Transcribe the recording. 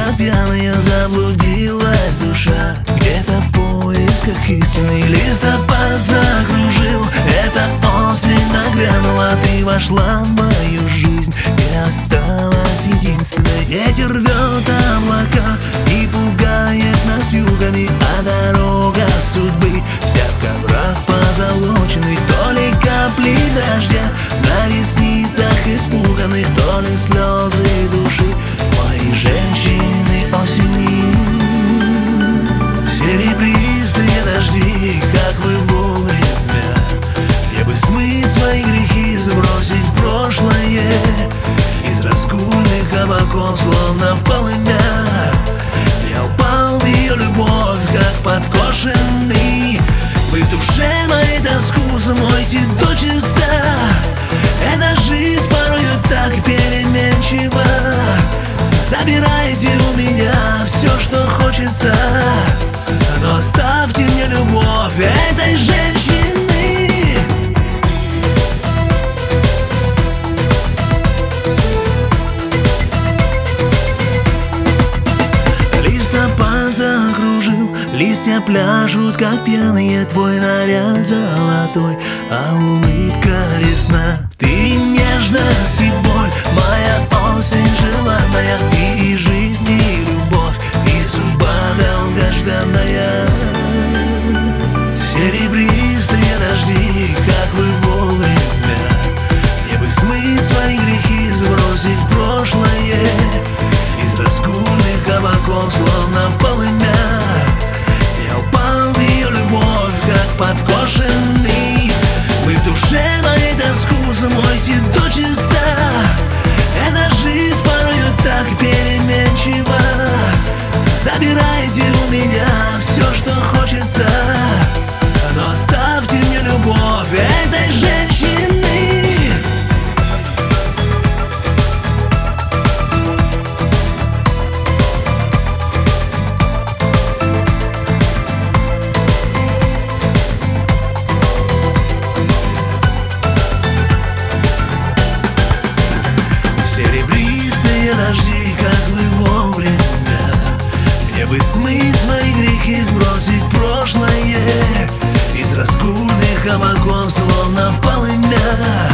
как пьяная заблудилась душа. Где-то в поисках истины листопад закружил. Эта осень нагрянула, ты вошла в мою жизнь и осталась единственной. Ветер рвет облака и пугает нас вьюгами, а дорога судьбы вся в коврах позолоченных. То ли капли дождя на ресницах испуганных, то ли слезы души моей женщины осени. Серебристые дожди, как вы вовремя. Я бы смыть свои грехи, сбросить в прошлое из раскульных кабаков, словно в полымя. Я упал в ее любовь, как подкошенный. Вы в душе моей тоску смойте дочисто. Эта жизнь порою так переменчива. Забирайте у меня все, что хочется, но оставьте мне любовь этой женщины. Листопад закружил, листья пляшут, как пьяные. Твой наряд золотой, а улыбка весна. Ты нежность и боль, моя осень желанная. И жизнь, и любовь, и судьба долгожданная. Серебристые дожди, как вы вовремя. Мне бы смыть свои грехи, сбросить в прошлое из раскульных кабаков, словно в полымя. Я упал в ее любовь, как подкошенный. Вы в душе моей тоску смойте дочисто. Эта жизнь порою так переменчива. Забирайте у меня все, что хочется, но оставьте мне любовь этой женщины. Серебристые дожди, как вы вовремя. Мне бы смыть свои грехи, сбросить прошлое из раскульных кабаков, словно в полымя.